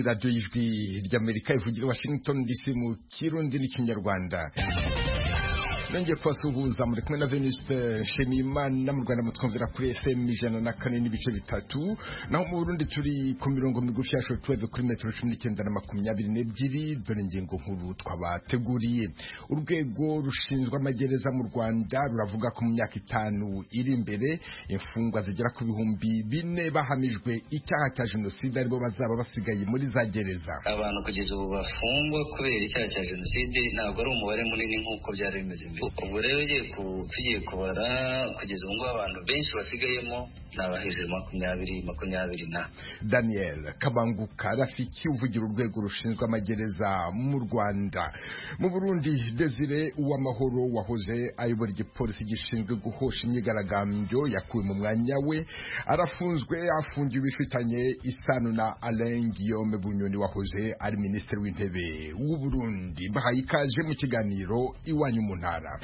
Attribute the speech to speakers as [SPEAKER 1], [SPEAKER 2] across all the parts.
[SPEAKER 1] ni radiyo y'ijwi ry'Amerika ivugira Washington DC mu Kirundi n'Ikinyarwanda. Nongeye kubasuhuza muri kumwe na Venuste Nshimiyimana mu Rwanda mutwumvira kuri FM 104.3 naho mu Burundi turi ku mirongo migufi ya shortwave kuri metero 19:22. Dore ingingo nkuru twabateguriye. Urwego rushinzwe amagereza mu Rwanda ruravuga ko mu myaka 5 iri imbere imfungwa zigera ku 4,000 bahamijwe icyaha cya jenoside aribo bazaba basigaye muri za gereza.
[SPEAKER 2] Abantu kugeza ubu bafungwa kubera icyaha cya jenoside ntabwo ari umubare munini nk'uko byari bimeze mbere. Ubu rero tugiye kubara kugeza ubu ngo abantu benshi basigayemo n'abahejuru 20 na
[SPEAKER 1] Daniel Kabanguka Rafiki uvugira urwego rushinzwe amagereza mu Rwanda. Mu Burundi Desire Uwamahoro wahoze ayobora igipolisi gishinzwe guhosha imyigaragambyo yakuwe mu mwanya we arafunzwe afungiwe bifitanye isano na Alain Guillaume Bunyoni wahoze ari minisitiri w'intebe w'u Burundi. Bahaye ikaze mu kiganiro iwanyu mu ntara.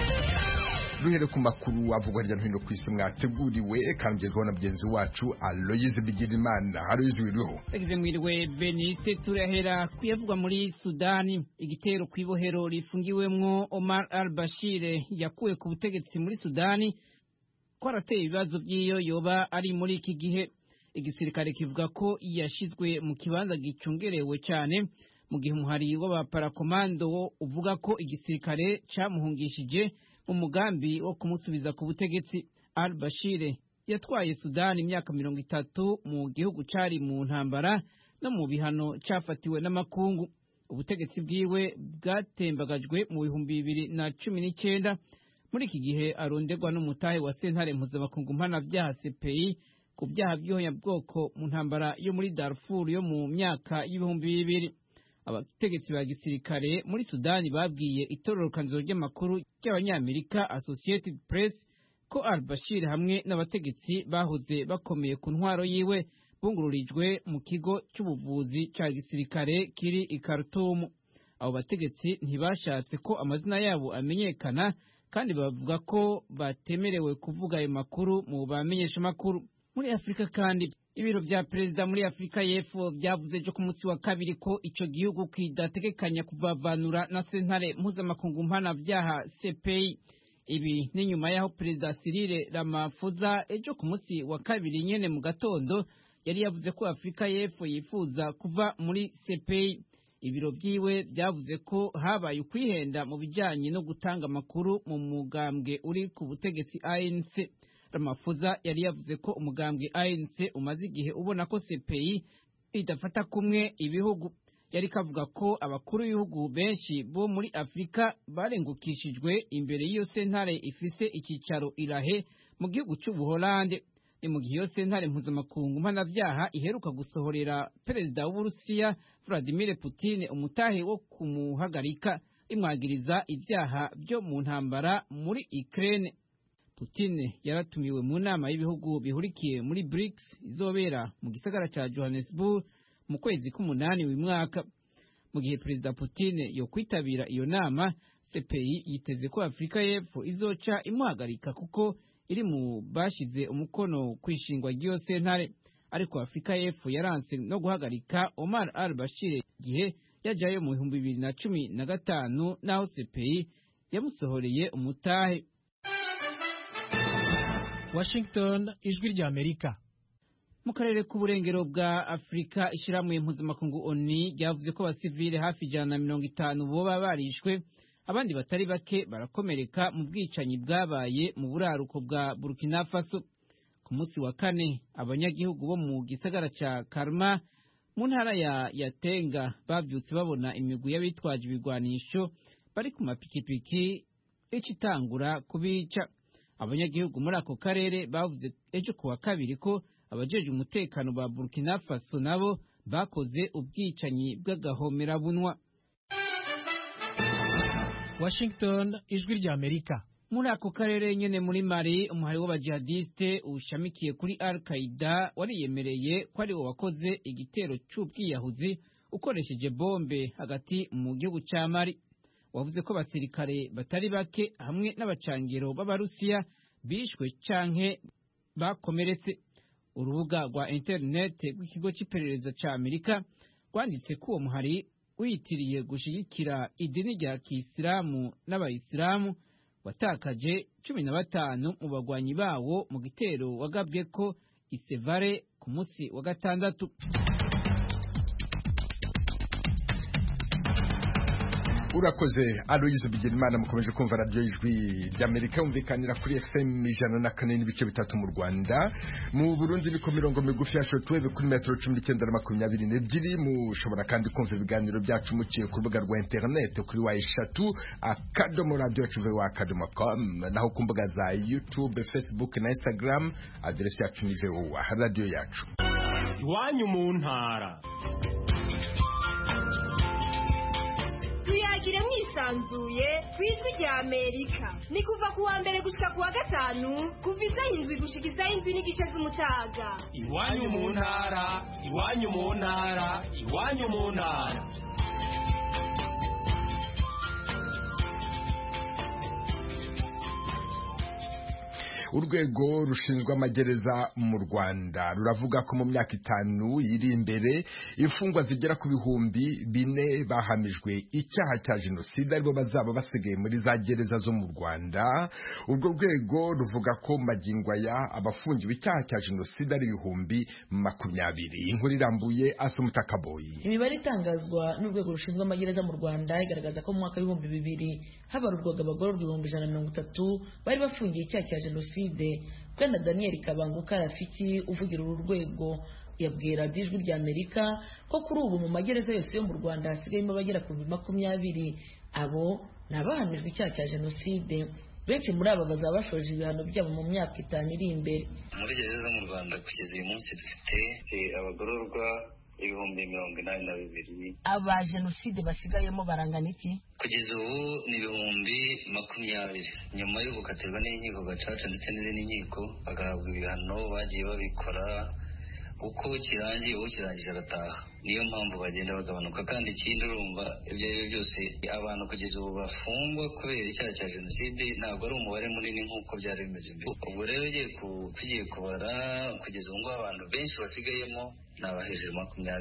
[SPEAKER 1] Duhere ku makuru avugwa hirya no hino ku isi mwateguriwe kangezwa na mugenzi wacu Aloyize Bigirimana. Aloyize wiriho?
[SPEAKER 3] Egize mwiriwe Benise. Turahera kuyavugwa muri Sudani. Igitero kwibohero rifungiwemwo Omar al-Bashir yakuwe ku butegetsi muri Sudani ko arateye ibibazo by'iyo yoba ari muri iki gihe. Igisirikare kivuga ko yashizwe mu kibanza gicungerewe cyane mu gihe umuhari w'abaparakomando uvuga ko igisirikare camuhungishije umugambi wo kumusubiza ku butegetsi. Al-Bashir yatwaye Sudani imyaka 30 mu gihugu cari mu ntambara no mu bihano cafatiwe n'amakungu. Ubutegetsi bwiwe bwatembagajwe mu 2019. Muri iki gihe aronderwa n'umutahe wa sentare mpuzamakungu mpanavyaha CPI ku byaha by'ihonyabwoko mu ntambara yo muri Darfur yo mu myaka y'2000. Abategetsi ba gisirikare muri Sudani babwiye itororokanzo ry'amakuru ry'Abanyamerika Associated Press ko al-Bashir hamwe n'abategetsi bahoze bakomeye ku ntwaro yiwe bungururijwe mu kigo cy'ubuvuzi cya gisirikare kiri i Khartoum. Abo bategetsi ntibashatse ko amazina yabo amenyekana kandi bavuga ko batemerewe kuvuga ayo makuru mu bamenyesha makuru. Muri Afrika kandi ibiro vya perezida muri Afrika y'Epfo byavuze ejo ku munsi wa kabiri ko ico gihugu kidategekanya kuvavanura na sentare mpuzamakungu mpanavyaha CPI. Ibi ni nyuma yaho perezida Cyril Ramaphosa ejo ku munsi wa kabiri nyene mu gatondo yari yavuze ko Afrika y'Epfo yifuza kuva muri CPI. Ibiro vyiwe byavuze ko habaye ukwihenda mu bijanye no gutanga amakuru mu mugambwe uri ku butegetsi ANC. Ramaphosa yari yavuze ko umugambwe ANC umaze igihe ubona ko CPI idafata kumwe ibihugu. Yari kavuga ko abakuru b'ibihugu benshi bo muri Afrika barengukishijwe imbere y'iyo sentare ifise ikicaro irahe mu gihugu c'Ubuholande. Ni mu gihe iyo sentare mpuzamakungu mpanavyaha iheruka gusohorera perezida w'Uburusiya Vladimir Putin umutahe wo kumuhagarika imwagiriza ivyaha byo mu ntambara muri Ukraine. Putin yaratumiwe mu nama y'ibihugu bihurikiye muri BRICS izobera mu gisagara ca Johannesburg mu kwezi k'umunani uyu mwaka. Mu gihe perezida Putin yo kwitabira iyo nama, CPI yiteze ko Afrika y'Epfo izoca imuhagarika kuko iri mu bashize umukono kwishingwa ry'iyo sentare. Ariko Afrika y'Epfo yaranse no guhagarika Omar al-Bashir gihe yajayo mu 2015 naho CPI yamusohoreye umutahe.
[SPEAKER 4] Washington, ijwi ry'Amerika.
[SPEAKER 3] Mu karere k'uburengero bwa Afrika ishiramwe mpuzamakungu ONU ryavuze ko abasivile hafi 150 boba barishwe, abandi batari bake barakomereka mu bwicanyi bwabaye mu buraruko bwa Burkina Faso. Ku munsi wa kane abanyagihugu bo mu gisagara ca Karma mu ntara ya Tenga bavyutse babona imigwi y'abitwaje ibigwanisho bari ku mapikipiki icitangura kubica. Abanyagihugu muri ako karere bavuze ejo kuwa kabiri ko abajeje umutekano ba Burkina Faso nabo bakoze ubwicanyi bw'agahomerabunwa.
[SPEAKER 4] Washington, ijwi ry'Amerika.
[SPEAKER 3] Muri ako karere nyene muri Mali umuhari w'abajihadiste ushamikiye kuri Al-Qaeda wariyemereye ko ari wo wakoze igitero c'ubwiyahuzi ukoresheje bombe hagati mu gihugu ca Mali. Wavuze ko basirikare batari bake hamwe n'abacangiro b'Abarusiya bishwe canke bakomeretse. Urubuga rwa internet rw'ikigo cy'iperereza ca Amerika rwanditse ko uwo muhari wiyitiriye gushigikira idini rya kisilamu n'abayisilamu watakaje 15 mu bagwanyi bawo mu gitero wagabwe ko Isevare ku munsi wa gatandatu.
[SPEAKER 1] Urakoze Aloyize Bigirimana. Mukomeje kumva radio Ijwi ry'Amerika umvikanira kuri FM 104.3 mu Rwanda. Mu Burundi niko mirongo migufi ya shortwave kuri metro 1922. Mushobora kandi kumva ibiganiro byacu muciye ku rubuga rwa internet kuri wa3 akadomo.com naho ku mbuga za YouTube, Facebook na Instagram. Adresse yacu ni VOA radio yacu.
[SPEAKER 5] Iwanyu mu ntara.
[SPEAKER 6] Tuyagire mwisanzuye kw'Ijwi ry'Amerika. Ni kuva ku wa mbere gushika ku wa gatanu kuva isaha 7 gushika isaha 7 n'igice z'umutaga.
[SPEAKER 5] Iwanyu mu ntara, iwanyu mu ntara, iwanyu mu ntara.
[SPEAKER 1] Urwego rushinzwe amagereza mu Rwanda ruravuga ko mu myaka 5 iri imbere imfungwa zigera ku 4,000 bahamijwe icyaha cya jenoside aribo bazaba basigaye muri za gereza zo mu Rwanda. Urwo rwego ruvuga ko magingo ya abafungiwe icyaha cya jenoside ari 20,000. Inkuru irambuye Asumutakaboyi.
[SPEAKER 7] Imibare itangazwa n'urwego rushinzwe amagereza mu Rwanda igaragaza ko mu mwaka wa 2000 habarurwaga abagororwa 130 bari bafungiye icyaha cya jenoside. Bwana Daniel Kabanguka Rafiki uvugira uru rwego yabwira Ijwi ry'Amerika ko kuri ubu mu magereza yose yo mu Rwanda hasigayemo abagera ku 20. Abo nabahamijwe icyaha cya jenoside. Benshi muri aba bazaba bashoje ibihano byabo mu myaka 5 iri imbere.
[SPEAKER 2] Muri gereza zo mu Rwanda kugeza uyu munsi dufite abagororwa 82,000.
[SPEAKER 7] Aba jenoside basigayemo barangana iki?
[SPEAKER 2] Kugeza ubu ni 20,000 nyuma yo gukatirwa n'inkiko gacaca ndetse n'izindi nkiko bagahabwa ibihano bagiye babikora uko kirangije arataha. Niyo mpamvu bagenda bagabanuka. Kandi ikindi urumva ibyo ari byo byose abantu kugeza ubu bafungwa kubera icyaha cya jenoside ntabwo ari umubare munini nk'uko byari bimeze mbere. Ubwo rero tugiye kubara kugeza ubu ngo abantu benshi basigayemo ni abahejuru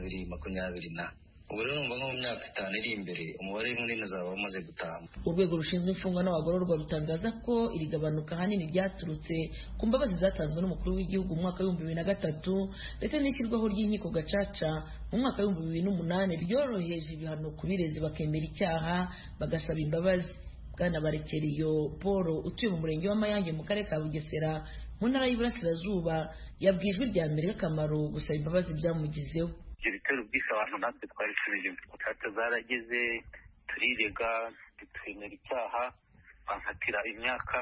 [SPEAKER 2] 20 na. Ubu rero mva nko mu myaka 5 iri imbere umubare munini uzaba wamaze gutaha.
[SPEAKER 7] Urwego rushinzwe imfungwa n'abagororwa rutangaza ko iri gabanuka hanini ryaturutse ku mbabazi zatanzwe n'umukuru w'igihugu mu mwaka wa 2003 ndetse n'ishyirwaho ry'inkiko gacaca mu mwaka wa 2008 ryoroheje ibihano ku birezi bakemera icyaha bagasaba imbabazi. Bwana Barekeriyo Paul utuye mu murenge w'Amayange mu karere ka Bugesera mu ntara y'Iburasirazuba yabwiye Ijwi ry'Amerika akamaro gusaba imbabazi byamugizeho.
[SPEAKER 8] Ibyo bitero byise abantu natwe twari tubijemo. Gacaca zarageze turirega twemera icyaha bankatira imyaka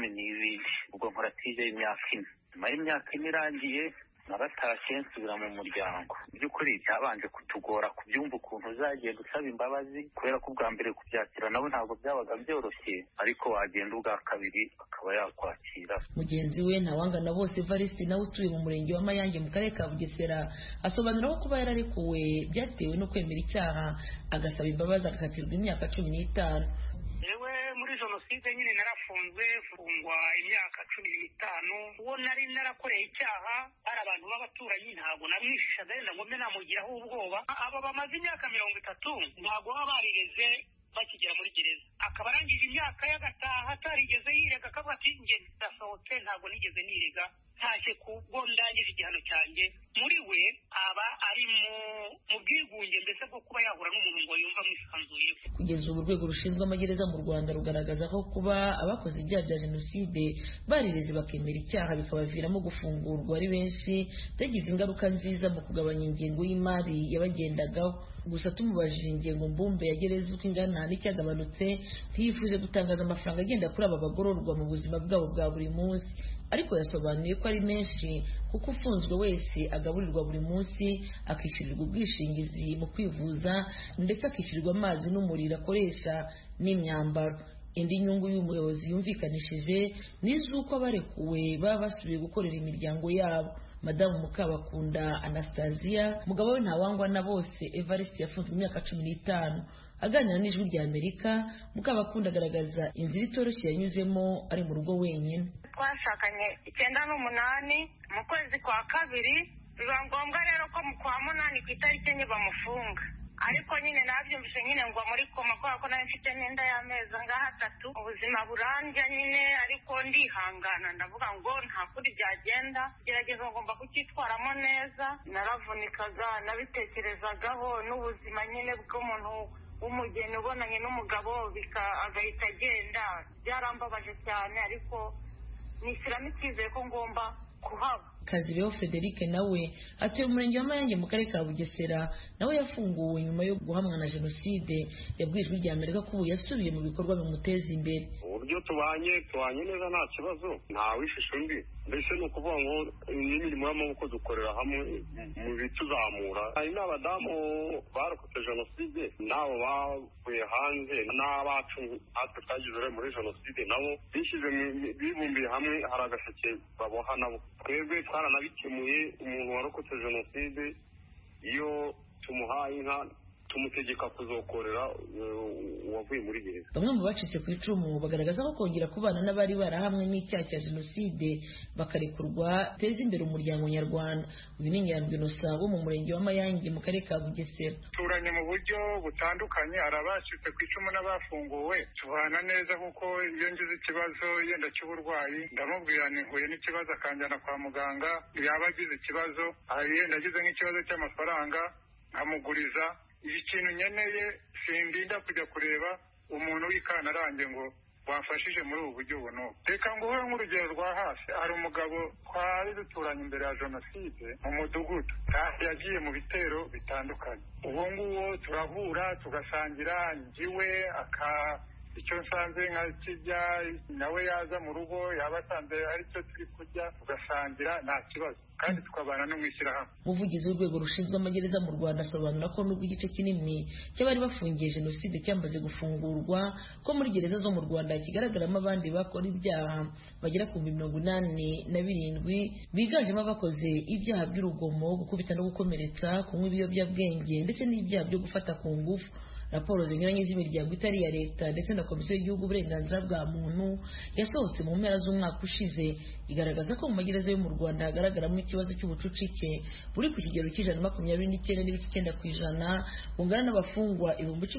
[SPEAKER 8] 12 ubwo nkoratije imyaka 4. Nyuma y'imyaka 4 irangiye naratashye nsubira mu muryango. By'ukuri byabanje kutugora kubyumva ukuntu uzagiye gusaba imbabazi kubera ko ubwa mbere kubyakira nabo ntabwo byabaga byoroshye ariko wagenda ubwa kabiri akaba yakwakira.
[SPEAKER 7] Mugenzi we Ntawangana Bose Evariste nawe utuye mu murenge w'Amayange mu karere ka Bugesera asobanura ko kuba yararekuwe byatewe no kwemera icyaha agasaba imbabazi agakatirwa imyaka 15.
[SPEAKER 9] Yewe muri jenoside nyine narafunzwe fungwa imyaka 15. Uwo nari narakoreye icyaha ari abantu b'abaturanyi ntabwo namwishishaga yenda ngo mbe namugiraho ubwoba. Aba bamaze imyaka 30 ntabwo baba barireze bakigera muri gereza. Akaba arangije imyaka y'agataha atarigeze yirega akavuga ati nge ndasohotse ntabwo nigeze nirega ntashye kubwo ndangije igihano cyanjye. Muri we aba ari mu bwigunge mbese bwo kuba yahura n'umuntu ngo yumva mwisanzuye.
[SPEAKER 7] Kugeza ubu urwego rushinzwe amagereza mu Rwanda rugaragaza ko kuba abakoze ibyaha bya jenoside barireze bakemera icyaha bikabaviramo gufungurwa ari benshi byagize ingaruka nziza mu kugabanya ingengo y'imari yabagendagaho. Gusa tumubajije ingengo mbumbe ya gereza uko ingana n'icyagabanutse ntiyifuje gutangaza amafaranga agenda kuri aba bagororwa mu buzima bwabo bwa buri munsi, ariko yasobanuye ko ari menshi kuko ufunzwe wese agaburirwa buri munsi, akishyurirwa ubwishingizi mu kwivuza ndetse akishyurirwa amazi n'umuriro akoresha n'imyambaro. Indi nyungu y'umuyobozi yumvikanishije n'iz'uko abarekuwe baba basubiye gukorera imiryango yabo. Madamu Mukabakunda Anastasia mugabo we Ntawangana Bose Evariste yafunzwe imyaka 15. Aganira n'Ijwi ry'Amerika Mukabakunda agaragaza inzira itoroshye yanyuzemo ari mu rugo wenyine.
[SPEAKER 10] Twashakanye 98 mu kwezi kwa kabiri biba ngombwa rero ko mu kwa munani ku itariki enye bamufunga, ariko nyine nabyumvise nyine ngo muri koma kubera ko nawe mfite n'inda y'amezi ngaha 3, ubuzima burandya nyine, ariko ndihangana ndavuga ngo nta kuri byagenda, gerageza ngomba kucyitwaramo neza. Naravunikaga, nabitekerezagaho n'ubuzima nyine bw'umuntu w'umugeni ubonanye n'umugabo agahita agenda, byarambabaje cyane, ariko nishyiramo icyizere ko ngomba kuhaba.
[SPEAKER 7] Kazibeho Frederic nawe atuye mu murenge wa Mayange mu karere ka Bugesera, nawe yafunguwe nyuma yo guhamwa na jenoside. Yabwiye Ijwi ry'Amerika ko ubu yasubiye mu bikorwa bimuteza imbere.
[SPEAKER 11] Uburyo tubanye neza nta kibazo, nta wishisha undi, mbese ni ukuvuga ngo n'imirimo y'amaboko dukorera hamwe mu bituzamura. Hari n'abadamu barokotse jenoside nabo bavuye hanze n'abacu natwe twagize uruhare muri jenoside, nabo bibumbiye hamwe, hari agaseke baboha nabo. Twebwe twaranabikemuye, umuntu warokotse jenoside iyo tumuhaye inka tumutegeka kuzokorera uwavuye muri gereza.
[SPEAKER 7] Bamwe mu bacitse ku icumu bagaragaza ko kongera kubana n'abari barahamwe n'icyaha cya jenoside bakarekurwa teza imbere umuryango nyarwanda. Uyu ni Nyandwi Innocent wo mu murenge wa Mayange mu karere ka Bugesera.
[SPEAKER 12] Turanye mu buryo butandukanye, hari abacitse ku icumu n'abafunguwe, tubana neza kuko iyo ngize ikibazo yenda cy'uburwayi ndamubwira nihuye n'ikibazo akanjyana kwa muganga, yaba agize ikibazo yenda agize nk'ikibazo cy'amafaranga nkamuguriza. Ikintu nkeneye sindinda kujya kureba umuntu w'ikanarange ngo wafashije muri ubu buryo buno. Reka nguhe nk'urugero rwa hafi, hari umugabo twari duturanye imbere ya jenoside mu mudugudu, yagiye mu bitero bitandukanye. Uwo nguwo turahura tugasangira, njyiwe icyo nsanze nka kijya, nawe yaza mu rugo yaba asanze aricyo turi kurya, tugasangira nta kibazo, kandi tukabana no mu ishyirahamwe.
[SPEAKER 7] Umuvugizi w'urwego rushinzwe amagereza mu Rwanda asobanura ko nubwo igice kinini cy'abari bafungiye jenoside cyamaze gufungurwa, ko muri gereza zo mu Rwanda kigaragaramo abandi bakora ibyaha bagera ku 87 biganjemo abakoze ibyaha by'urugomo, gukubita no gukomeretsa, kunywa ibiyobyabwenge ndetse n'ibyaha byo gufata ku ngufu. Raporo zinyuranye z'imiryango itari iya leta ndetse na Komisiyo y'Igihugu y'Uburenganzira bwa Muntu yasohotse mu mpera z'umwaka ushize igaragaza ko mu magereza yo mu Rwanda hagaragaramo ikibazo cy'ubucucike buri ku kigero c'29.9% bungana n'abafungwa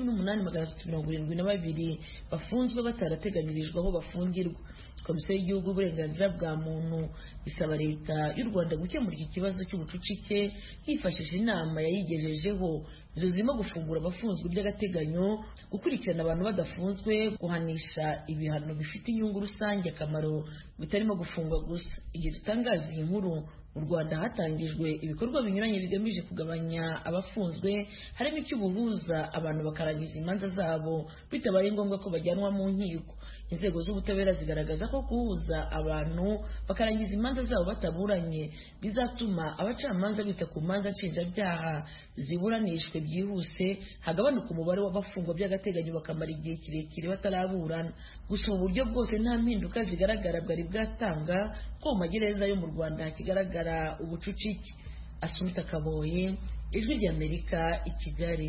[SPEAKER 7] 18,372 bafunzwe batarateganyirijwe aho bafungirwa. Komisiyo y'Igihugu y'Uburenganzira bwa Muntu isaba leta y'u Rwanda gukemura iki kibazo cy'ubucucike hifashishije inama yayigejejeho, izo zirimo gufungura abafunzwe by'agateganyo, gukurikirana abantu badafunzwe, guhanisha ibihano bifite inyungu rusange akamaro bitarimo gufungwa gusa. Igihe dutangaza iyi nkuru mu Rwanda hatangijwe ibikorwa binyuranye bigamije kugabanya abafunzwe, harimo icy'ubuhuza, abantu bakarangiza imanza zabo bitabaye ngombwa ko bajyanwa mu nkiko. Inzego z'ubutabera zigaragaza ko guhuza abantu bakarangiza imanza zabo bataburanye bizatuma abacamanza bita ku manza nshinjabyaha ziburanishwe byihuse, hagabanuka umubare w'abafungwa by'agateganyo bakamara igihe kirekire bataraburana. Gusa ubu buryo bwose nta mpinduka zigaragara bwari bwatanga ko mu magereza yo mu Rwanda hakigaragara ubucucike. Asumta Kaboye, Ijwi ry'Amerika, i Kigali.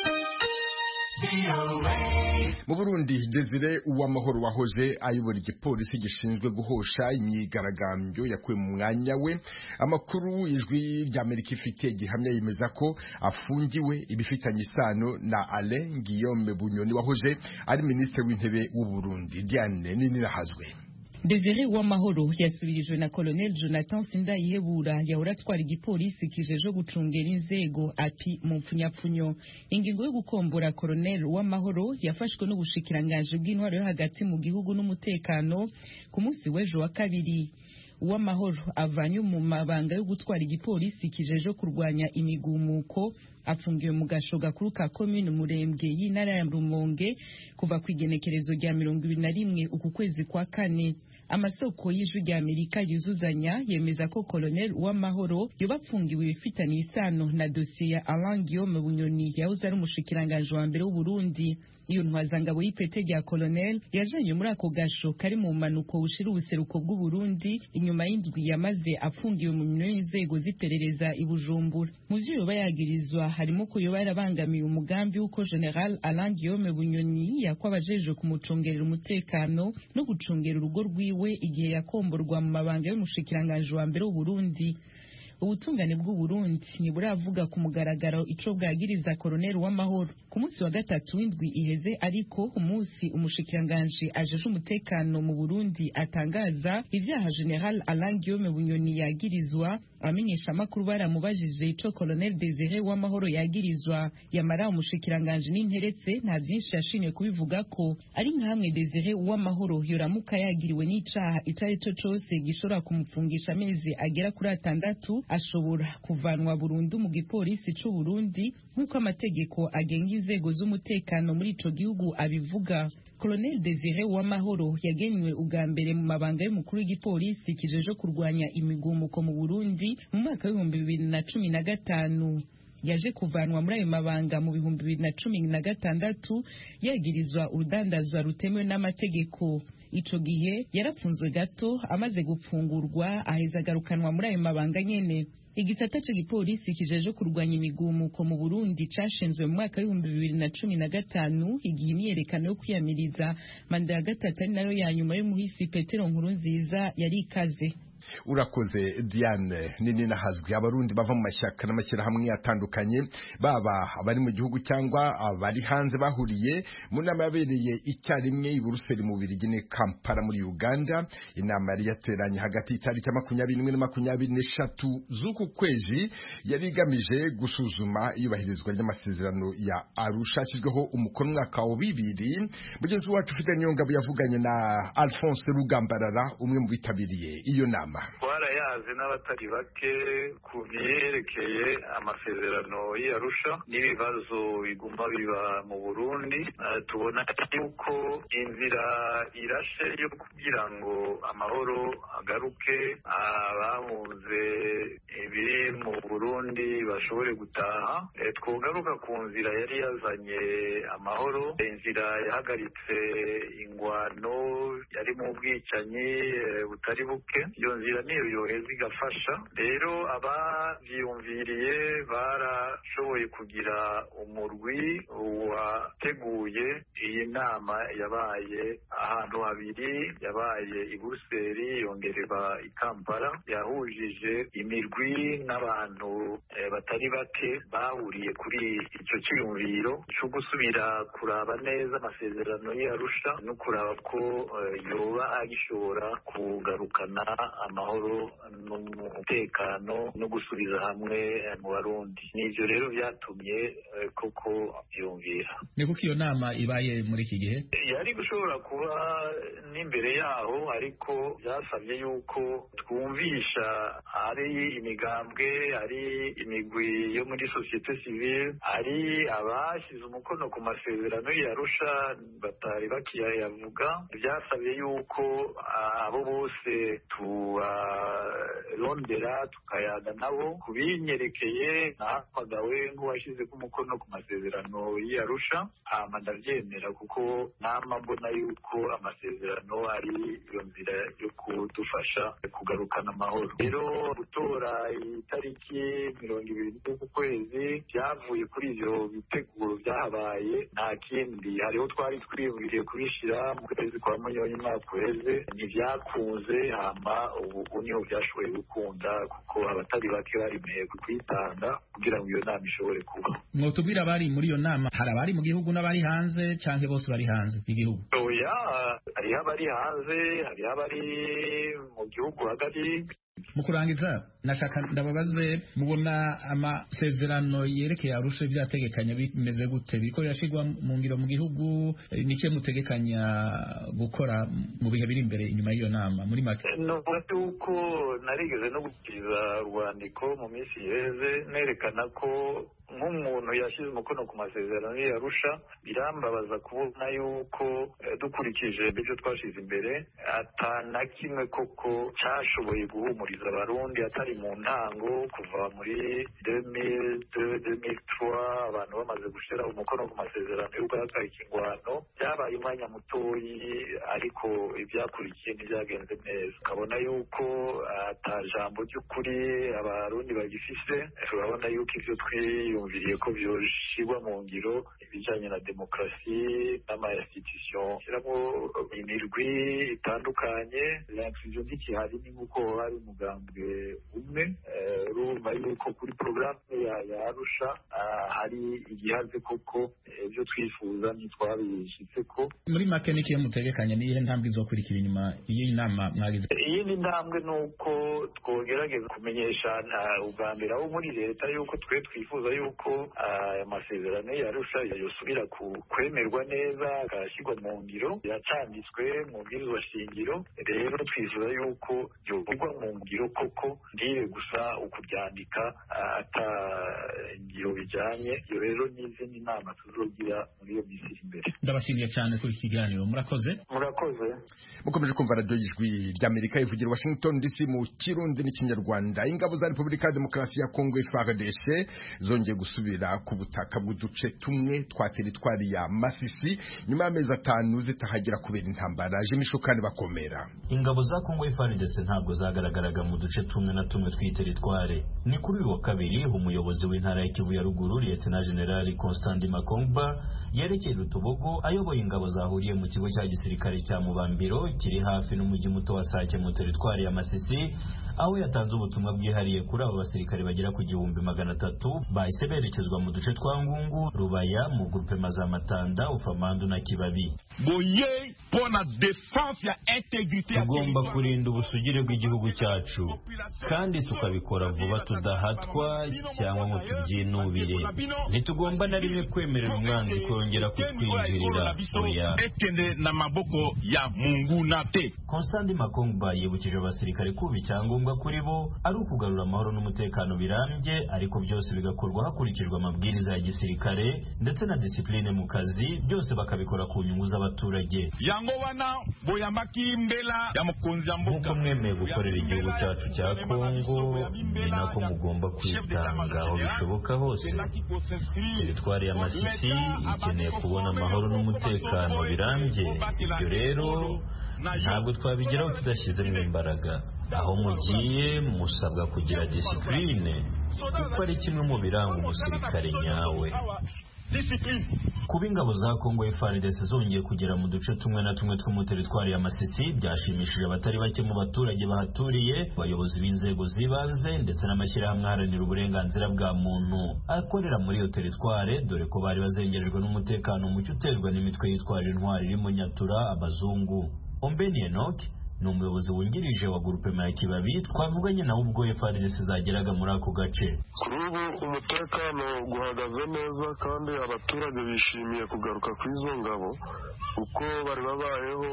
[SPEAKER 1] Mu Burundi, Desire Uwamahoro wahoze ayobora igipolisi gishinzwe guhosha imyigaragambyo yakuwe mu mwanya we. Amakuru Ijwi ry'Amerika ifite gihamya yemeza ko afungiwe ibifitanye isano na Alain Guillaume Bunyoni wahoze ari minisitiri w'intebe w'u Burundi. Diane Ninirahazwe.
[SPEAKER 13] Desire Uwamahoro yasubirijwe na Colonel Jonathan Sindayihebura yahora atwara igipolisi kijeje gucungera inzego ati mu mpfunyapfunyo. Ingingo yo gukombora Colonel Uwamahoro yafashwe n'ubushikiranganje bw'intwaro yo hagati mu gihugu n'umutekano ku munsi w'ejo wa kabiri. Uwamahoro avanye mu mabanga yo gutwara igipolisi kijeje kurwanya imigumuko, afungiwe mu gasho gakuru ka commune Murembwe y'intara ya Rumonge kuva ku igenekerezo rya 21 uku kwezi kwa kane. Amasoko y'Ijwi ry'Amerika yuzuzanya yemeza ko Colonel Uwamahoro yobapfungiwe ibifitanye isano na dosiye ya Alain Guillaume Bunyoni yahoze ari umushikiranganje wa mbere w'u Burundi. Iyo ntwazangabo y'ipete rya Colonel yajanye muri ako gasho kari mu manuko bushira ubuseruko bw'u Burundi inyuma y'indwi yamaze afungiwe mu minwe y'inzego z'iperereza i Bujumbura. Mu vyo yoba yagirizwa harimo ko yoba yarabangamiye umugambi w'uko General Alain Guillaume Bunyoni yakwabajeje kumucongerera umutekano no gucungera urugo rwiwe igihe yakomborwa mu mabanga y'umushikiranganje wa mbere w'u Burundi. ubutungane bw'u Burundi ntiburavuga ku mugaragaro ico bwagiriza Colonel Uwamahoro. Ku munsi wa gatatu w'indwi iheze ariko umunsi umushikiranganji ajeje umutekano mu Burundi atangaza ivyaha General Alain Guillaume Bunyoni yagirizwa, abamenyesha amakuru baramubajije ico Colonel Desire Uwamahoro yagirizwa, yamara umushikiranganji n'interetse nta vyinshi yashimye kubivuga ko ari nkamwe Desire Uwamahoro yoramuka yagiriwe n'icaha icarico cose gishobora kumupfungisha amezi agera kuri 6, ashobora kuvanwa burundu mu gipolisi c'u Burundi nk'uko amategeko agenga inzego z'umutekano muri ico gihugu abivuga. Colonel Desire Uwamahoro yagenywe ubwa mbere mu mabanga y'umukuru w'igipolisi kijeje kurwanya imigumuko mu Burundi mu mwaka wa 2015. Yaje kuvanwa muri ayo mabanga mu 2016 yagirizwa urudandazwa rutemewe n'amategeko. Ico gihe yarapfunzwe gato, amaze gupfungurwa aheza agarukanwa muri ayo mabanga nyene. Igisata c'igipolisi kijeje kurwanya imigumuko mu Burundi cashinzwe mu mwaka wa 2015 igihe imyerekano yo kwiyamiriza manda ya gatatu ari nayo ya nyuma y'umuhisi Petero Nkurunziza yari ikaze.
[SPEAKER 1] Urakoze Diane. Nini nahazwi abarundi bava mu mashyaka n'amashyirahamwe atandukanye baba abari mu gihugu cyangwa abari hanze bahuriye mu nama yabereye icyarimwe i Buruseli mu Bubiligi ne Kampala muri Uganda. Inama yari yateranye hagati y'itariki 21 na 23 z'uku kwezi yari igamije gusuzuma iyubahirizwa ry'amasezerano ya Arusha ashyizweho umukono mwaka wa 2000. Mugenzi wacu ufite Nyongabo yavuganye na Alphonse Rugambarara, umwe mu bitabiriye iyo nama.
[SPEAKER 14] Twarayazi n'abatari bake ku byerekeye amasezerano y'Arusha n'ibibazo biguma biba mu Burundi. Tubona yuko inzira irashe yo kugira ngo amahoro agaruke, abahunze ibiri mu Burundi bashobore gutaha. Twogaruka ku nzira yari yazanye amahoro, inzira yahagaritse ingwano yari mu bwicanyi butari buke. Iyo nzira niyo yoheza igafasha. Rero abavyiyumviriye barashoboye kugira umurwi wateguye iyi nama. Yabaye ahantu habiri, yabaye i Buruseli yongereba i Kampala, yahujije imirwi n'abantu batari bake bahuriye kuri icyo cyiyumviro cyo gusubira kuraba neza amasezerano y'Arusha no kuraba ko yoba agishobora kugarukana amahoro n'umutekano no gusubiza hamwe mu Barundi. Nivyo rero byatumye koko byumvira.
[SPEAKER 15] Ni kuko iyo nama ibaye muri iki gihe
[SPEAKER 14] yari gushobora kuba n'imbere yaho, ariko byasabye yuko twumvisha ari imigambwe, ari imigwi yo muri societe civile, ari abashyize umukono ku masezerano y'Arusha batari bakiyavuga. Byasabye yuko abo bose tubarondera tukayaga nabo kubinyerekeye, nahapagawe nk'uwashyize umukono ku masezerano y'Arusha. Ndavyemera kuko nama mbona yuko amasezerano ari iyo nzira yo kudufasha kugarukana amahoro. Rero gutora itariki 20 z'uku kwezi byavuye kuri ivyo biteguro byahabaye, nta kindi. Hariho twari twibwiriye kubishira mu kwezi kwa Munyonyi umwaka uheze, ntivyakunze. Hama ubu niho byashoboye gukunda kuko abatari bake barimeye kwitanga kugira ngo iyo nama ishobore kuba.
[SPEAKER 15] Mwotubwira abari muri iyo nama, hari abari mu gihugu n'abari hanze canke bose bari hanze y'igihugu?
[SPEAKER 14] Oya, hariho abari hanze, hariho abari mu gihugu hagati.
[SPEAKER 15] Mu kurangiza nashaka ndababaze, mubona amasezerano yerekeye Arusha vyategekanya bimeze gute? Biriko birashirwa mu ngiro mu gihugu? Nike mutegekanya gukora mu bihe biri imbere inyuma y'iyo nama muri make?
[SPEAKER 14] Nuvuga yuko narigeze no gukiza urwandiko mu minsi yeze nerekana ko nk'umuntu yashyize umukono ku masezerano y'Arusha, birambabaza kubona yuko dukurikije ibyo twashize imbere atana kimwe koko cyashoboye guhumuriza Abarundi, atari mu ntango kuva muri 2002-2003 abantu bamaze gushira umukono ku masezerano yo guhagarika ingwano. Byabaye umwanya mutoyi, ariko ibyakurikiye ntibyagenze neza. Ukabona yuko ata jambo ry'ukuri Abarundi bagifise. Urabona yuko ivyo biyumviriye ko byoshyirwa mu ngiro ibijyanye na demokarasi n'ama-institution shyiramo imirwi itandukanye ivyo ntikihari ni nk'uko hari umugambwe umwe urumva yuko kuri porogaramu ya Arusha hari igihaze koko ibyo twifuza ntitwabishyitseko.
[SPEAKER 15] Muri make n'ikihe mutegekanya n'iyihe ntambwe izokurikira inyuma y'iyi nama mwagize?
[SPEAKER 14] Iyindi ntambwe ni uko twogerageza kumenyesha ubwa mbere abo muri leta yuko twe twifuza yuko amasezerano ya Arusha yosubira kwemerwa neza agashyirwa mu ngiro, yacanditswe mu bwirizwa shingiro. Rero twifuza yuko byovugwa mu ngiro koko, ndibe gusa ukuryandika ata ngiro bijyanye. Iyo rero n'izindi nama tuzogira muri iyo minsi imbere.
[SPEAKER 15] Ndabashimiye cyane kuri iki kiganiro. Murakoze.
[SPEAKER 1] Mukomeje kumva radiyo y'ijwi ry'Amerika ivugira Washington DC mu Kirundi n'Ikinyarwanda. Ingabo za Repubulika ya Demokarasi ya Kongo FARDC zongeye gusubira ku butaka bw'uduce tumwe twa teritwari ya Masisi nyuma y'amezi 5 zitahagira kubera intambara y'imishukani bakomera.
[SPEAKER 16] Ingabo za Kongo FARDC ntabwo zagaragaraga mu duce tumwe na tumwe tw'iteritware. Ni kuri uyu wa kabiri umuyobozi w'intara ya Kivu ya Ruguru Lieutenant General Constant Makongba yerekeye Rutobogo ayoboye ingabo zahuriye mu kigo cya gisirikare cya Mubambiro kiri hafi n'umujyi muto wa Sake mu teritwari ya Masisi, aho yatanze ubutumwa bwihariye kuri abo basirikare bagera ku 300 bahise berekezwa mu duce twa Ngungu, Rubaya, mu grupe Mazamatanda, Ufamandu na Kibabi. Tugomba kurinda ubusugire bw'igihugu cyacu kandi tukabikora vuba tudahatwa cyangwa ngo tubyinubire. Ntitugomba na rimwe kwemerera umwanzi kongera kutwinjirira. Constant Makongba yibukije abasirikare kuba icyangombwa kuri bo ari ukugarura amahoro n'umutekano birambye, ariko byose bigakorwa hakurikijwe amabwiriza ya gisirikare ndetse na discipline mu kazi, byose bakabikora ku nyungu z'abaturage. Nk'uko mwemeye gukorera igihugu cyacu cya Kongo, ni nako mugomba kwitanga aho bishoboka hose. Teritwari ya Masisi ikeneye kubona amahoro n'umutekano birambye. Ibyo rero ntabwo twabigeraho tudashyizemo imbaraga. Aho mugiye musabwa kugira discipline kuko ari kimwe mu biranga umusirikare nyawe. Kuba ingabo za Kongo FARDC zongeye kugera mu duce tumwe na tumwe two mu teritwari ya Masisi byashimishije abatari bake mu baturage bahaturiye, abayobozi b'inzego z'ibanze ndetse n'amashyirahamwe aharanira uburenganzira bwa muntu akorera muri iyo teritware, dore ko bari bazengerejwe n'umutekano muke uterwa n'imitwe yitwaje intwari irimo Nyatura, abazungu. Ombeni Enoch ni umuyobozi wungirije wa grupe ya Kibabi twavuganye nawe ubwo FARDC zageraga muri ako gace.
[SPEAKER 11] Kuri ubu umutekano guhagaze neza kandi abaturage bishimiye kugaruka kw'izo ngabo kuko bari babayeho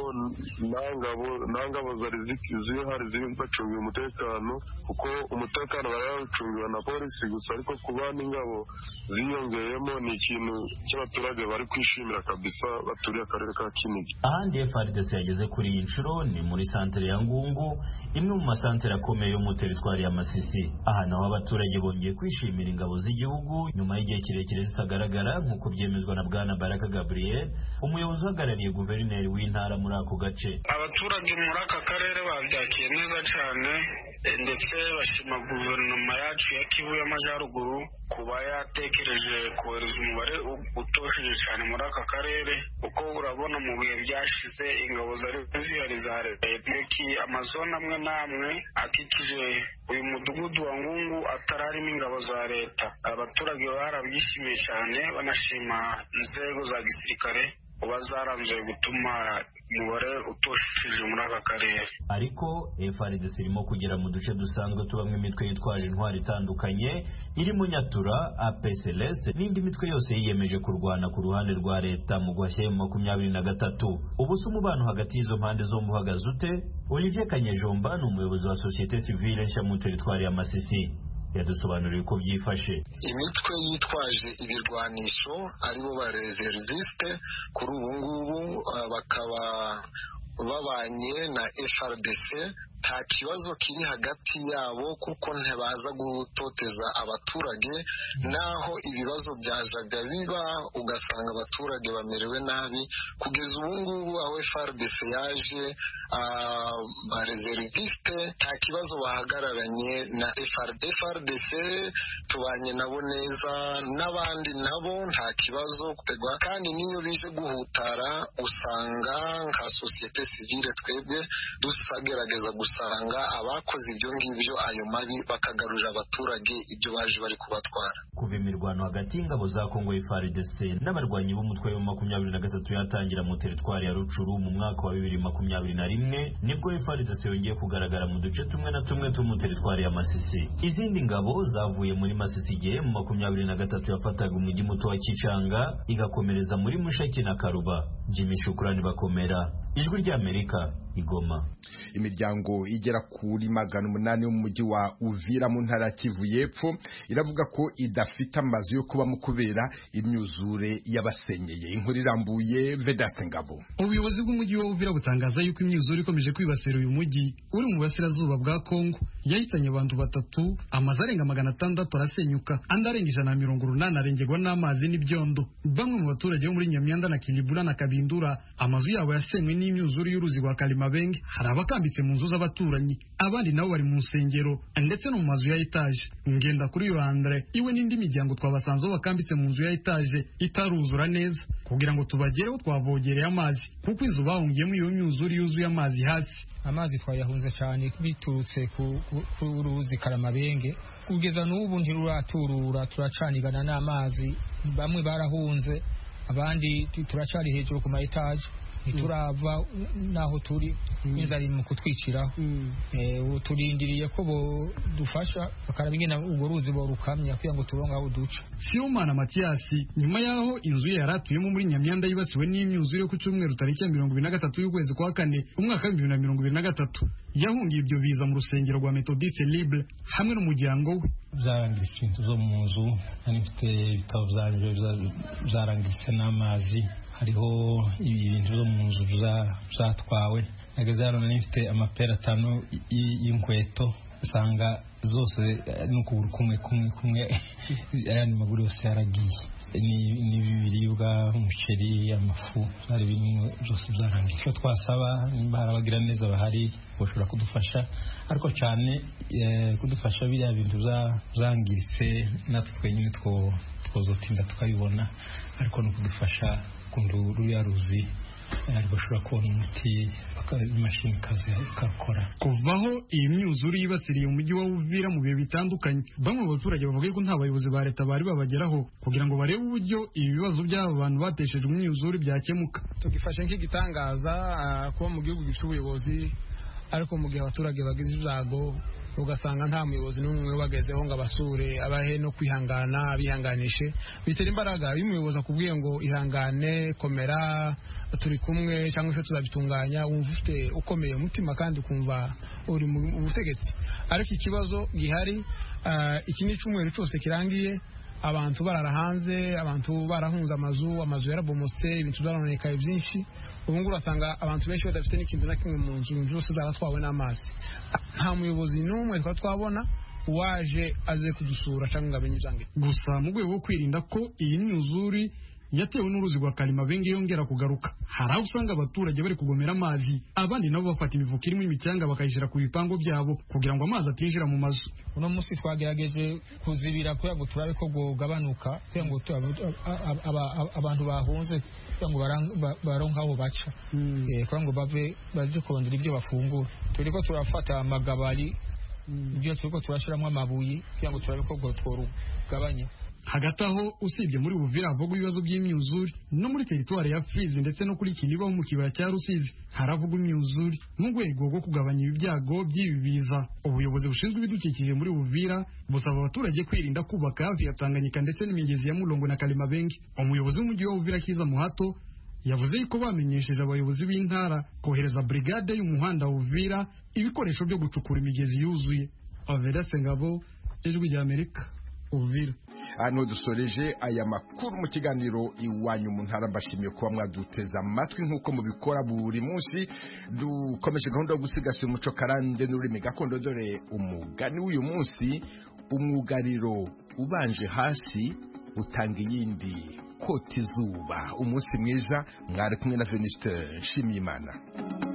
[SPEAKER 11] nta ngabo zari zihari zibacungiye umutekano, kuko umutekano bari bawucungiwe na polisi gusa, ariko kuba n'ingabo ziyongeyemo ni ikintu cy'abaturage bari kwishimira kabisa baturiye akarere ka Kinigi.
[SPEAKER 16] Ahandi FARDC yageze kuri iyi nshuro ni muri santere ya Ngungu, imwe mu masantere akomeye yo mu teritwari ya Masisi. Aha naho abaturage bongeye kwishimira ingabo z'igihugu nyuma y'igihe kirekire zitagaragara, nk'uko byemezwa na Bwana Baraka Gabriel, umuyobozi uhagarariye guverineri w'intara muri ako gace.
[SPEAKER 9] Abaturage muri aka karere babyakiye neza cyane ndetse bashima guverinoma yacu ya Kivu y'Amajyaruguru kuba yatekereje kohereza umubare utosheje cyane muri aka karere, kuko urabona mu bihe byashize ingabo zari zihari za leta amazone amwe n'amwe akikije uyu mudugudu wa Ngungu atararimo ingabo za leta. Abaturage barabyishimiye cyane banashima inzego za gisirikare kuba zaranzuye gutuma umubare utosheje muri aka karere.
[SPEAKER 16] Ariko FARDC irimo kugera mu duce dusanzwe tubamwe imitwe yitwaje intwari itandukanye irimo Nyatura, APCLS n'indi mitwe yose yiyemeje kurwana ku ruhande rwa leta mu guhashya M23. Ubu se umubano hagati y'izo mpande zombi uhagaze ute? Olivier Kanyejomba ni umuyobozi wa societe civile nshya mu teritwari ya Masisi. Yadusobanuriye uko byifashe.
[SPEAKER 17] Imitwe yitwaje ibirwanisho aribo ba reserviste kuri ubu ngubu bakaba babanye na FRDC nta kibazo kiri hagati yabo kuko ntibaza gutoteza abaturage, naho ibibazo byajaga biba ugasanga abaturage bamerewe nabi. Kugeza ubu ngubu aho FRDC yaje ba reserviste nta kibazo bahagararanye na FRDC, tubanye nabo neza, n'abandi nabo nta kibazo kutegwa. Kandi niyo bije guhutara usanga nka societe civile twebwe dusagerageza usanga abakoze ibyo ngibyo ayo mabi bakagarurira abaturage ibyo baje bari kubatwara.
[SPEAKER 16] Kuva imirwano hagati y'ingabo za Kongo FARDC n'abarwanyi b'umutwe wa 23 yatangira mu teritwari ya Rucuru mu mwaka wa 2021 nibwo FARDC yongeye kugaragara mu duce tumwe na tumwe two mu teritwari ya Masisi. Izindi ngabo zavuye muri Masisi igihe mu 23 yafataga umujyi muto wa Kicanga igakomereza muri Mushaki na Karuba. Jimmy Shukrani Bakomera, Ijwi ry'Amerika, Igoma.
[SPEAKER 1] Imiryango igera kuri 800 yo mu mujyi wa Uvira mu ntara ya Kivu y'Epfo iravuga ko idafite amazu yo kubamo kubera imyuzure yabasenyeye. Inkuru irambuye Vedaste Ngabo.
[SPEAKER 18] Ubuyobozi bw'umujyi wa Uvira butangaza yuko imyuzure ikomeje kwibasira uyu mujyi uri mu burasirazuba bwa Kongo yahitanye abantu 3, amazu arenga 600 arasenyuka, andi arenga 180 arengerwa n'amazi n'ibyondo. Bamwe mu baturage bo muri Nyamyanda na Kilibura na Kabindura amazu yabo yasenywe n'imyuzure y'uruzi rwa Kalimabenge. Hari abakambitse mu nzu z'abaturanyi, abandi nabo bari mu nsengero ndetse no mu mazu ya etaje. Ngenda kuri yo Andre iwe n'indi miryango twabasanzeho bakambitse mu nzu ya etaje itaruzura neza kugira ngo tubagereho twavogereye amazi kuko inzu bahungiyemo iyo myuzure yuzuye amazi hasi.
[SPEAKER 19] Amazi twayahunze cyane biturutse ku ruzi Kalimabenge kugeza n'ubu ntiruraturura, turacanigana n'amazi. Bamwe barahunze, abandi turacari hejuru ku ma etaje, turava naho turi inzara mu kutwiciraho. Turindiriye ko bo dufasha bakarabingena ubwo ruzi bo rukamya kugira ngo turonga aho duca.
[SPEAKER 18] Siyomana Mathiasi nyuma yaho inzu ye yaratuyemo muri Nyamyanda yibasiwe n'imyuzure yo ku cyumweru tariki 23 y'ukwezi kwa 4 umwaka wa 2023 yahungiye ibyo biza mu rusengero rwa Methodiste Libre hamwe n'umuryango we.
[SPEAKER 19] Zarangiritse inzu zo mu nzu, nifite ibitabo byanje zarangiritse n'amazi, hariho ibintu zo mu nzu zatwawe. Nageze hano nifite amapera 5 y'inkweto, usanga zose n'ukuguru kumwe ayandi maguru yose yaragiye. Ni ibiribwa, umuceri, amafu, ari bintu byose byarangiye. Icyo twasaba nimba abagira neza bahari bashobora kudufasha, ariko cyane kudufasha biriya bintu zangiritse natwe twenyine twozotinda tukabibona, ariko no kudufasha kundu ruriya ruzi bashobora kubona umuti imashini kazi ikakora.
[SPEAKER 18] Kuvaho iyi myuzure yibasiriye umujyi wa Uvira mu bihe bitandukanye, bamwe mu baturage bavuga ko nta bayobozi ba leta bari babageraho kugira ngo barebe uburyo ibi bibazo by'aba bantu bateshejwe imyuzure byakemuka.
[SPEAKER 19] Tugifashe nk'igitangaza kuba mu gihugu gifite ubuyobozi, ariko mu gihe abaturage bagize ibyago ugasanga nta muyobozi n'umwe bagezeho ngo abasure abahe no kwihangana bihanganishe. Bitera imbaraga iyo umuyobozi akubwiye ngo ihangane, komera, turi kumwe cyangwa se tuzabitunganya, wumva ufite ukomeye umutima kandi ukumva uri mu butegetsi. Ariko ikibazo gihari, iki ni cyumweru cyose kirangiye abantu barara hanze, abantu barahunze amazu yarabomotse, ibintu byaronekaye byinshi. Ubu ngubu urasanga abantu benshi badafite n'ikintu na kimwe mu nzu, byose zaratwawe n'amazi. Nta muyobozi n'umwe twabona waje aze kudusura cyangwa ngo amenye ibyange.
[SPEAKER 18] Gusa mu rwego rwo kwirinda ko iyi myuzure yatewe n'uruzi rwa Kalimabenge yongera kugaruka, hari aho usanga abaturage bari kugomera amazi, abandi nabo bafata imifuka irimo imicanga bakayishyira ku bipango byabo kugira ngo amazi atinjira mu mazu.
[SPEAKER 19] Uno munsi twagerageje kuzibira kugira ngo turabe ko bwogabanuka, kugira ngo abantu bahunze kugira ngo baronke aho baca, kugira ngo baje kurondera ibyo bafungura. Turiko turafata amagabari, ibyo turiko turashiramo amabuye kugira ngo turabe ko bwotworugabanya.
[SPEAKER 18] Hagati aho usibye muri Uvira havugwa ibibazo by'imyuzure no muri teritwari ya Fizi ndetse no kuri Kiniba mu kibaya cya Rusizi haravugwa imyuzure. Mu rwego rwo kugabanya ibyago by'ibibiza, ubuyobozi bushinzwe ibidukikije muri Uvira busaba abaturage kwirinda kubaka hafi ya Tanganyika ndetse n'imigezi ya Mulongo na Kalimabenge. Umuyobozi w'umujyi wa Uvira Kiza Muhato yavuze ko bamenyesheje abayobozi b'intara kohereza brigade y'umuhanda wa Uvira ibikoresho byo gucukura imigezi yuzuye. Avera Sengabo, Ijwi ry'Amerika, Uvira.
[SPEAKER 1] Hano dusoreje aya makuru mu kiganiro iwanyu mu ntara. Mbashimiye kuba mwaduteza amatwi nk'uko mubikora buri munsi. Dukomeje gahunda yo gusigasira umuco karande n'ururimi gakondo. Dore umugani w'uyu munsi: umwugariro ubanje hasi utanga iyindi kota izuba. Umunsi mwiza, mwari kumwe na Venuste Nshimiyimana.